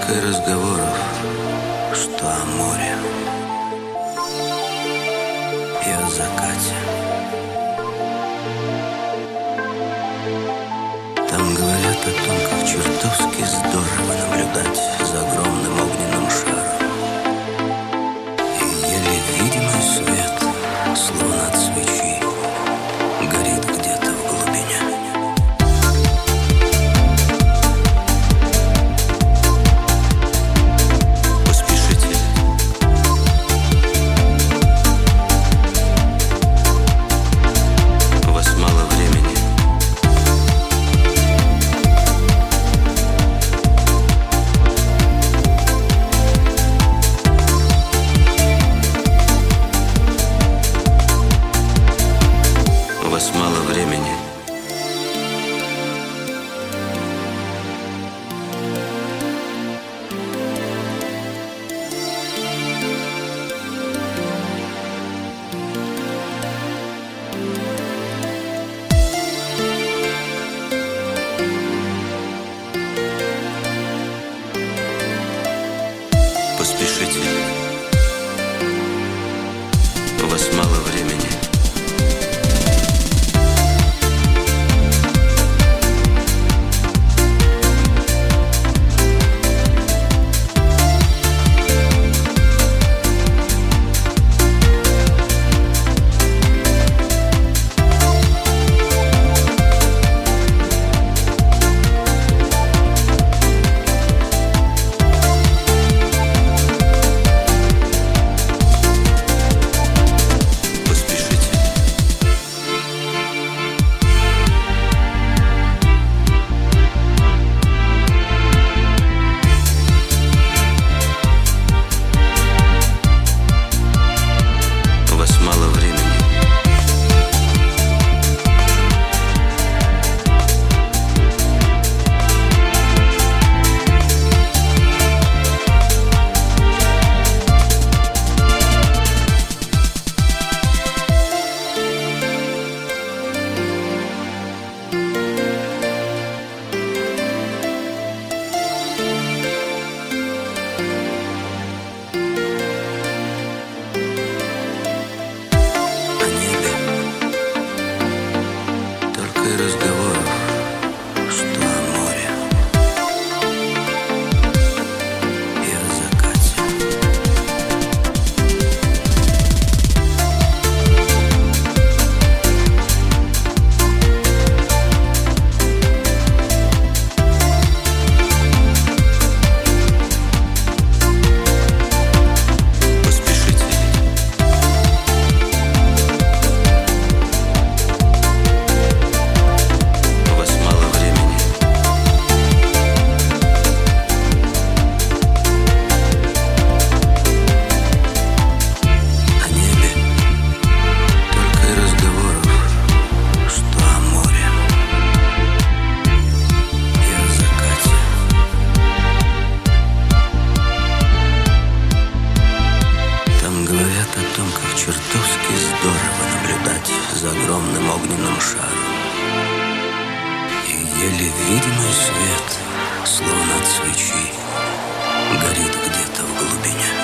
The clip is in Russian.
Только и разговоров, что о море и о закате. Там говорят о том, как чертовски здорово наблюдать за огромным огненным шаром. И еле видимый свет, словно от свечи, горит где-то в глубине. Поспешите. У вас мало времени. У вас мало времени. Поспешите. У вас мало времени. У вас мало времени. О небе только и разговоров, что о море и о закате. Поспешите. У вас мало времени. О небе только и разговоров, что о море и о закате. Там говорят о том, как чертовски здорово наблюдать за огромным огненным шаром. И еле видимый свет, словно от свечи, горит где-то в глубине.